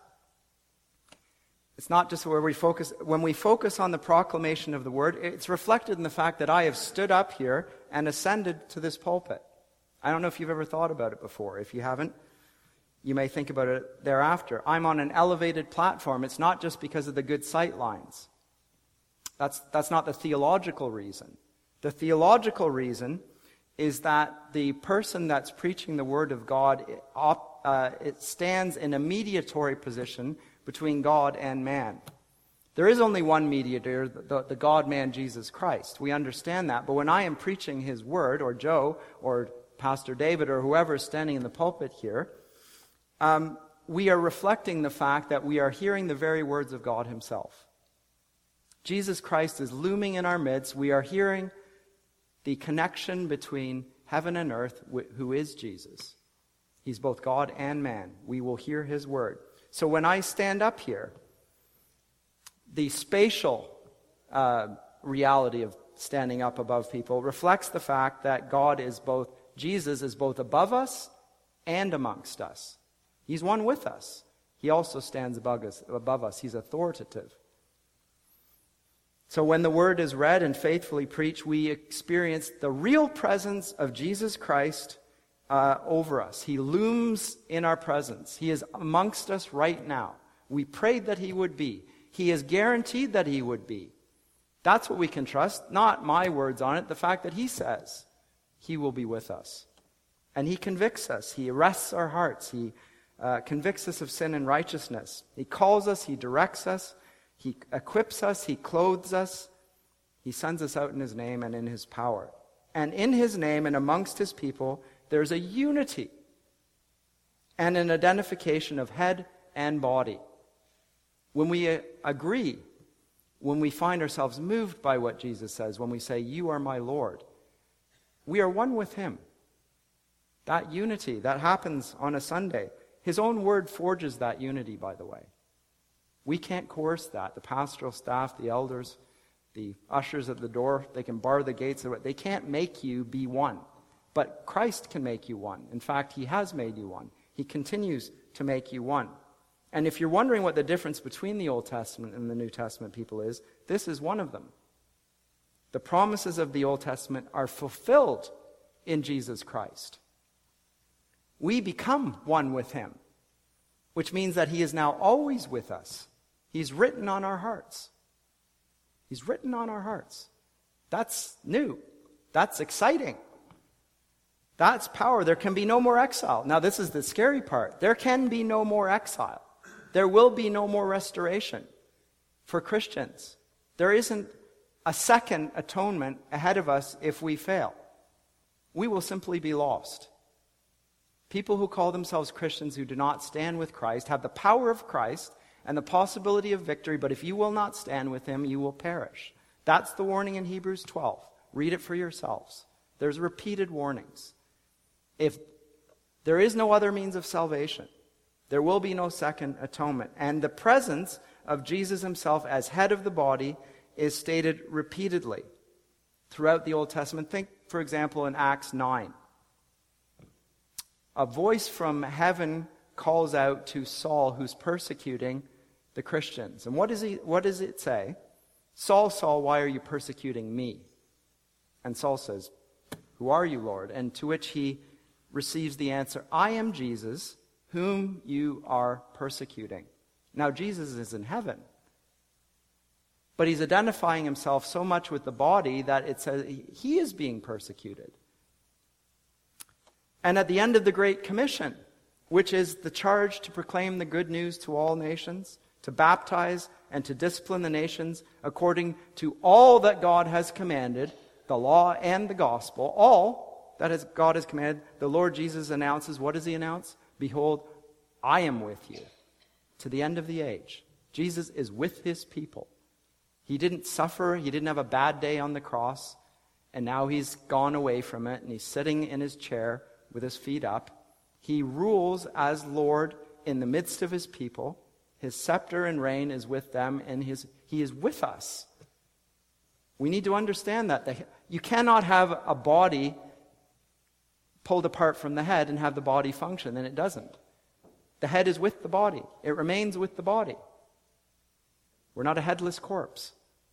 It's not just where we focus. When we focus on the proclamation of the word, it's reflected in the fact that I have stood up here and ascended to this pulpit. I don't know if you've ever thought about it before. If you haven't, you may think about it thereafter. I'm on an elevated platform. It's not just because of the good sight lines. That's, that's not the theological reason. The theological reason is that the person that's preaching the Word of God, it, uh, it stands in a mediatory position between God and man. There is only one mediator, the, the God-man Jesus Christ. We understand that. But when I am preaching his Word, or Joe, or Pastor David, or whoever is standing in the pulpit here, Um, we are reflecting the fact that we are hearing the very words of God himself. Jesus Christ is looming in our midst. We are hearing the connection between heaven and earth, who is Jesus. He's both God and man. We will hear his word. So when I stand up here, the spatial uh, reality of standing up above people, reflects the fact that God is both, Jesus is both above us and amongst us. He's one with us. He also stands above us. Above us. He's authoritative. So when the word is read and faithfully preached, we experience the real presence of Jesus Christ uh, over us. He looms in our presence. He is amongst us right now. We prayed that he would be. He is guaranteed that he would be. That's what we can trust, not my words on it, the fact that he says he will be with us. And he convicts us. He arrests our hearts. He uh, convicts us of sin and righteousness. He calls us. He directs us. He equips us. He clothes us. He sends us out in his name and in his power. And in his name and amongst his people, there's a unity and an identification of head and body. When we uh, agree, when we find ourselves moved by what Jesus says, when we say, "You are my Lord," we are one with him. That unity, that happens on a Sunday. His own word forges that unity, by the way. We can't coerce that. The pastoral staff, the elders, the ushers at the door, they can bar the gates. They can't make you be one. But Christ can make you one. In fact, he has made you one. He continues to make you one. And if you're wondering what the difference between the Old Testament and the New Testament people is, this is one of them. The promises of the Old Testament are fulfilled in Jesus Christ. We become one with him, which means that he is now always with us. He's written on our hearts. He's written on our hearts. That's new. That's exciting. That's power. There can be no more exile. Now, this is the scary part. There can be no more exile. There will be no more restoration for Christians. There isn't a second atonement ahead of us if we fail. We will simply be lost. People who call themselves Christians who do not stand with Christ have the power of Christ and the possibility of victory, but if you will not stand with him, you will perish. That's the warning in Hebrews twelve. Read it for yourselves. There's repeated warnings. If there is no other means of salvation, there will be no second atonement. And the presence of Jesus himself as head of the body is stated repeatedly throughout the Old Testament. Think, for example, in Acts nine. A voice from heaven calls out to Saul, who's persecuting the Christians. And what does he, what does it say? "Saul, Saul, why are you persecuting me?" And Saul says, "Who are you, Lord?" And to which he receives the answer, "I am Jesus, whom you are persecuting." Now, Jesus is in heaven. But he's identifying himself so much with the body that it says he is being persecuted. And at the end of the Great Commission, which is the charge to proclaim the good news to all nations, to baptize and to discipline the nations according to all that God has commanded, the law and the gospel, all that has, God has commanded, the Lord Jesus announces, what does he announce? "Behold, I am with you to the end of the age." Jesus is with his people. He didn't suffer. He didn't have a bad day on the cross. And now he's gone away from it, and he's sitting in his chair with his feet up. He rules as Lord in the midst of his people. His scepter and reign is with them, and his, he is with us. We need to understand that. The, you cannot have a body pulled apart from the head and have the body function, and it doesn't. The head is with the body. It remains with the body. We're not a headless corpse.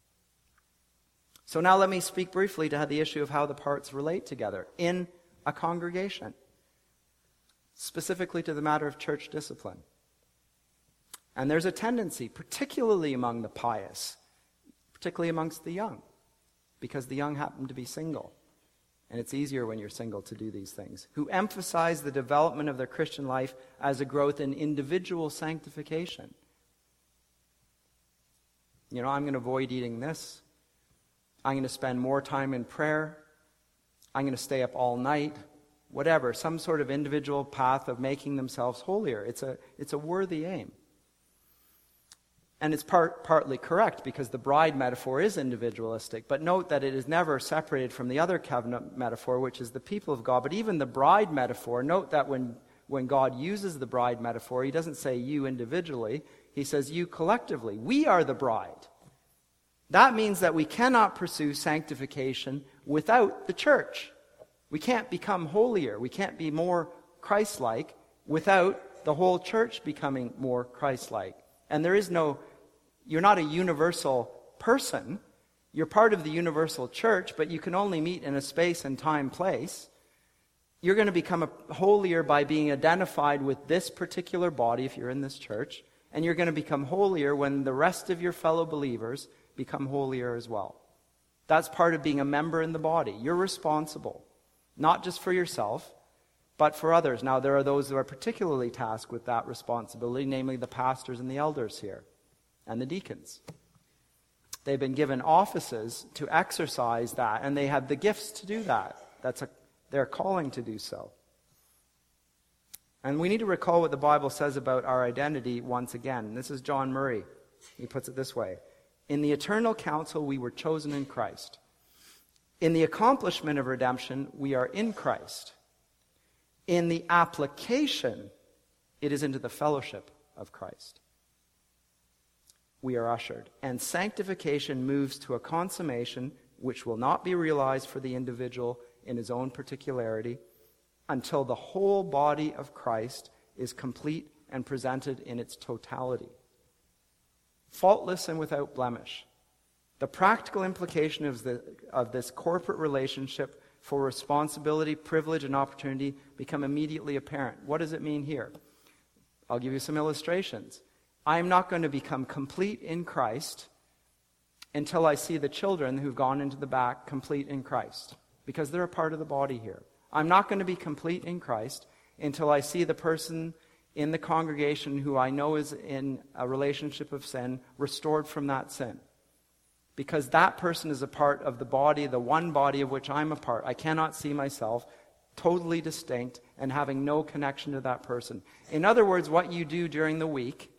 So now let me speak briefly to the issue of how the parts relate together in a congregation, specifically to the matter of church discipline. And there's a tendency, particularly among the pious, particularly amongst the young, because the young happen to be single. And it's easier when you're single to do these things, who emphasize the development of their Christian life as a growth in individual sanctification. You know, I'm going to avoid eating this. I'm going to spend more time in prayer. I'm going to stay up all night. Whatever, some sort of individual path of making themselves holier. It's a, it's a worthy aim. And it's part, partly correct, because the bride metaphor is individualistic. But note that it is never separated from the other covenant metaphor, which is the people of God. But even the bride metaphor, note that when, when God uses the bride metaphor, he doesn't say you individually. He says you collectively. We are the bride. That means that we cannot pursue sanctification without the church. We can't become holier. We can't be more Christ-like without the whole church becoming more Christ-like. And there is no, you're not a universal person. You're part of the universal church, but you can only meet in a space and time place. You're going to become a holier by being identified with this particular body if you're in this church, and you're going to become holier when the rest of your fellow believers become holier as well. That's part of being a member in the body. You're responsible, not just for yourself, but for others. Now, there are those who are particularly tasked with that responsibility, namely the pastors and the elders here, and the deacons. They've been given offices to exercise that, and they have the gifts to do that. That's a, their calling to do so. And we need to recall what the Bible says about our identity once again. This is John Murray. He puts it this way. In the eternal counsel, we were chosen in Christ. In the accomplishment of redemption, we are in Christ. In the application, it is into the fellowship of Christ. We are ushered. And sanctification moves to a consummation which will not be realized for the individual in his own particularity until the whole body of Christ is complete and presented in its totality, faultless and without blemish. The practical implication of, the, of this corporate relationship for responsibility, privilege, and opportunity become immediately apparent. What does it mean here? I'll give you some illustrations. I am not going to become complete in Christ until I see the children who've gone into the back complete in Christ, because they're a part of the body here. I'm not going to be complete in Christ until I see the person in the congregation who I know is in a relationship of sin restored from that sin. Because that person is a part of the body, the one body of which I'm a part. I cannot see myself totally distinct and having no connection to that person. In other words, what you do during the week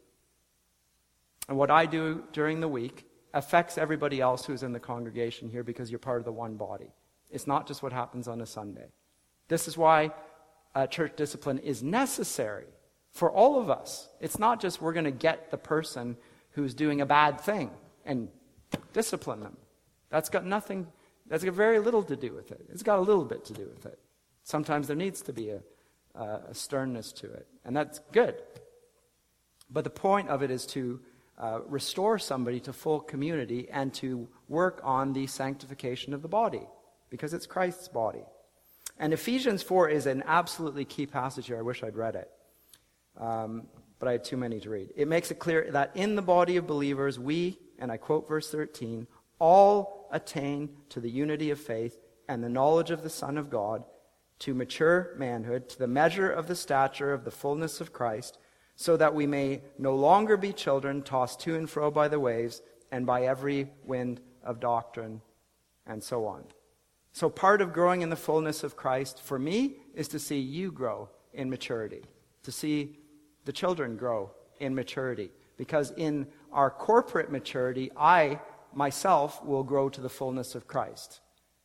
and what I do during the week affects everybody else who's in the congregation here because you're part of the one body. It's not just what happens on a Sunday. This is why uh, church discipline is necessary for all of us. It's not just we're going to get the person who's doing a bad thing and discipline them. That's got nothing, that's got very little to do with it. It's got a little bit to do with it. Sometimes there needs to be a, uh, a sternness to it, and that's good. But the point of it is to uh, restore somebody to full community and to work on the sanctification of the body, because it's Christ's body. And Ephesians four is an absolutely key passage here. I wish I'd read it. Um, but I had too many to read. It makes it clear that in the body of believers, we, and I quote verse thirteen, all attain to the unity of faith and the knowledge of the Son of God, to mature manhood, to the measure of the stature of the fullness of Christ, so that we may no longer be children tossed to and fro by the waves and by every wind of doctrine, and so on. So part of growing in the fullness of Christ, for me, is to see you grow in maturity, to see the children grow in maturity. Because in our corporate maturity, I, myself, will grow to the fullness of Christ.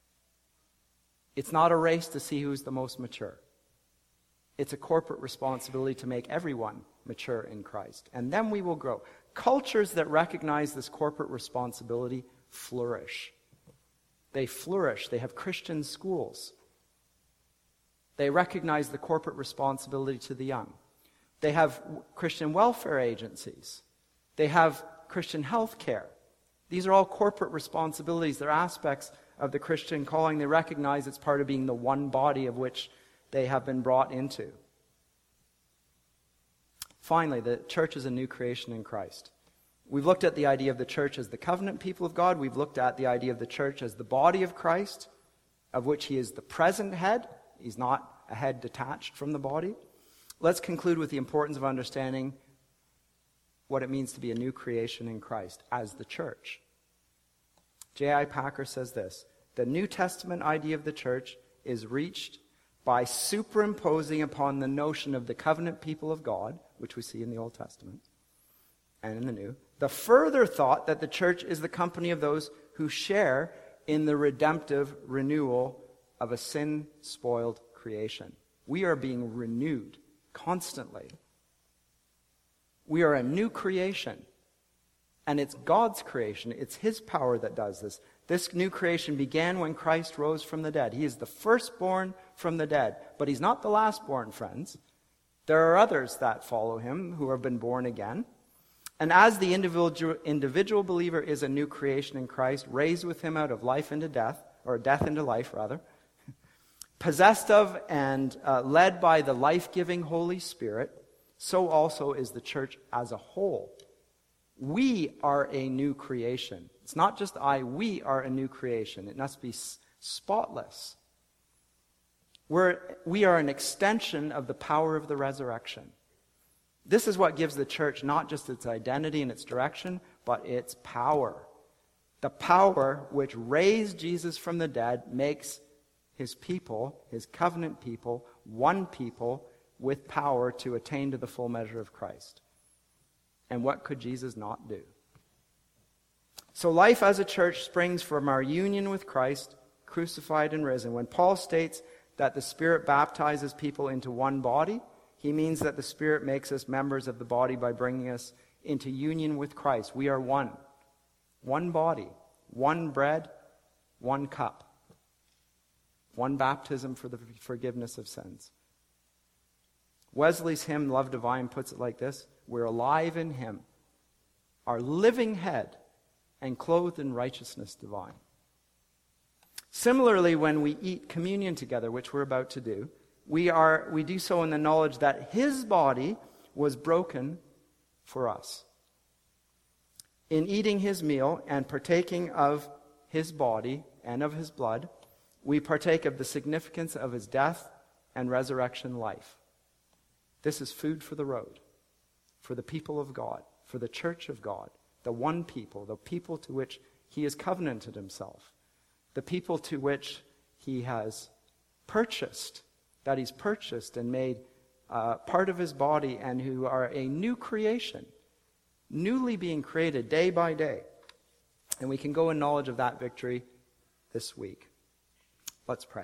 It's not a race to see who's the most mature. It's a corporate responsibility to make everyone mature in Christ. And then we will grow. Cultures that recognize this corporate responsibility flourish. They flourish. They have Christian schools. They recognize the corporate responsibility to the young. They have Christian welfare agencies. They have Christian health care. These are all corporate responsibilities. They're aspects of the Christian calling. They recognize it's part of being the one body of which they have been brought into. Finally, the church is a new creation in Christ. We've looked at the idea of the church as the covenant people of God. We've looked at the idea of the church as the body of Christ, of which he is the present head. He's not a head detached from the body. Let's conclude with the importance of understanding what it means to be a new creation in Christ as the church. J I Packer says this: the New Testament idea of the church is reached by superimposing upon the notion of the covenant people of God, which we see in the Old Testament and in the New, the further thought that the church is the company of those who share in the redemptive renewal of a sin-spoiled creation. We are being renewed constantly. We are a new creation. And it's God's creation. It's his power that does this. This new creation began when Christ rose from the dead. He is the firstborn from the dead. But he's not the lastborn, friends. There are others that follow him who have been born again. And as the individual, individual believer is a new creation in Christ, raised with him out of life into death, or death into life, rather, possessed of and uh, led by the life-giving Holy Spirit, so also is the church as a whole. We are a new creation. It's not just I, we are a new creation. It must be s- spotless. We're, we are an extension of the power of the resurrection. This is what gives the church not just its identity and its direction, but its power. The power which raised Jesus from the dead makes his people, his covenant people, one people with power to attain to the full measure of Christ. And what could Jesus not do? So life as a church springs from our union with Christ, crucified and risen. When Paul states that the Spirit baptizes people into one body, he means that the Spirit makes us members of the body by bringing us into union with Christ. We are one. One body. One bread. One cup. One baptism for the forgiveness of sins. Wesley's hymn, Love Divine, puts it like this: we're alive in him, our living head, and clothed in righteousness divine. Similarly, when we eat communion together, which we're about to do, we are we do so in the knowledge that his body was broken for us. In eating his meal and partaking of his body and of his blood, we partake of the significance of his death and resurrection life. This is food for the road, for the people of God, for the church of God, the one people, the people to which he has covenanted himself, the people to which he has purchased, that he's purchased and made uh, part of his body, and who are a new creation, newly being created day by day. And we can go in knowledge of that victory this week. Let's pray.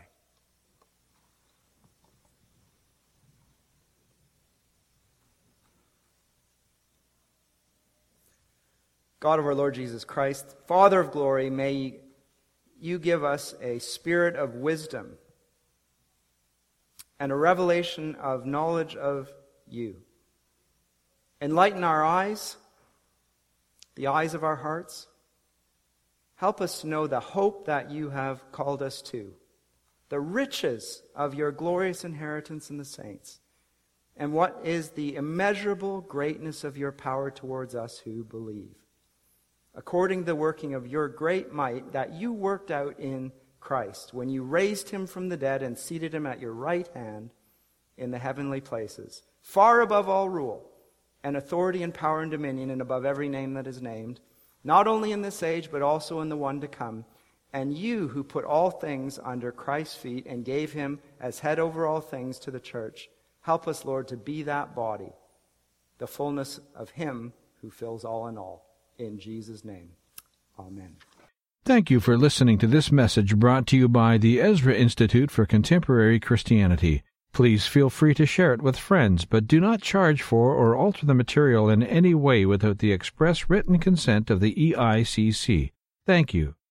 God of our Lord Jesus Christ, Father of glory, may you give us a spirit of wisdom and a revelation of knowledge of you. Enlighten our eyes, the eyes of our hearts. Help us to know the hope that you have called us to, the riches of your glorious inheritance in the saints, and what is the immeasurable greatness of your power towards us who believe. According to the working of your great might that you worked out in Christ, when you raised him from the dead and seated him at your right hand in the heavenly places, far above all rule and authority and power and dominion, and above every name that is named, not only in this age, but also in the one to come. And you who put all things under Christ's feet and gave him as head over all things to the church, help us, Lord, to be that body, the fullness of him who fills all in all. In Jesus' name, amen. Thank you for listening to this message brought to you by the Ezra Institute for Contemporary Christianity. Please feel free to share it with friends, but do not charge for or alter the material in any way without the express written consent of the E I C C. Thank you.